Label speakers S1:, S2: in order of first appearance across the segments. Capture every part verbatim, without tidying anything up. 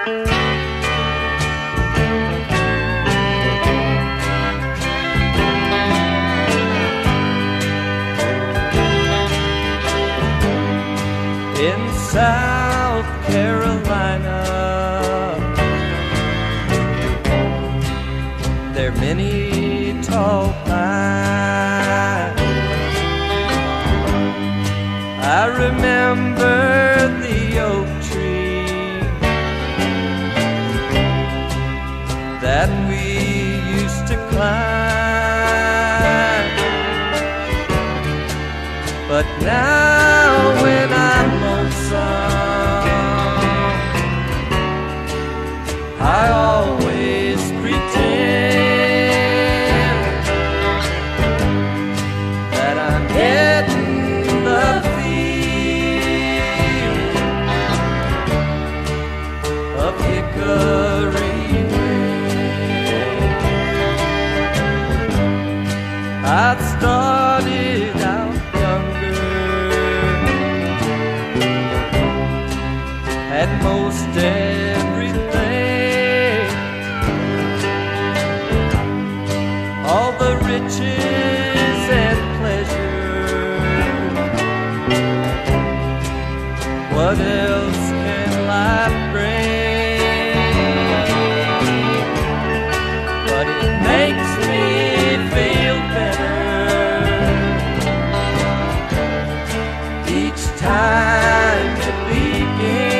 S1: In South Carolina, there are many tall pines. I remember the oak tree that we used to climb. But now when I'm lonesome, I always pretend that I'm getting the feel of hickory wind. I'd started out at most everything, all the riches and pleasure. What else can life bring? But it makes me feel better each time it begins.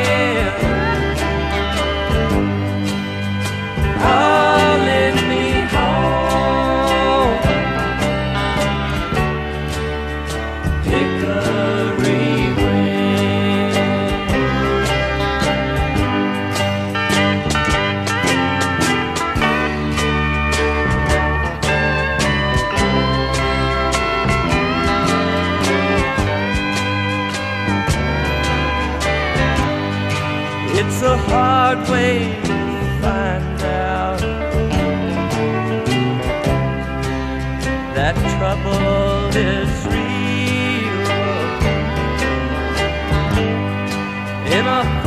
S1: It's a hard way to find out that trouble is real in a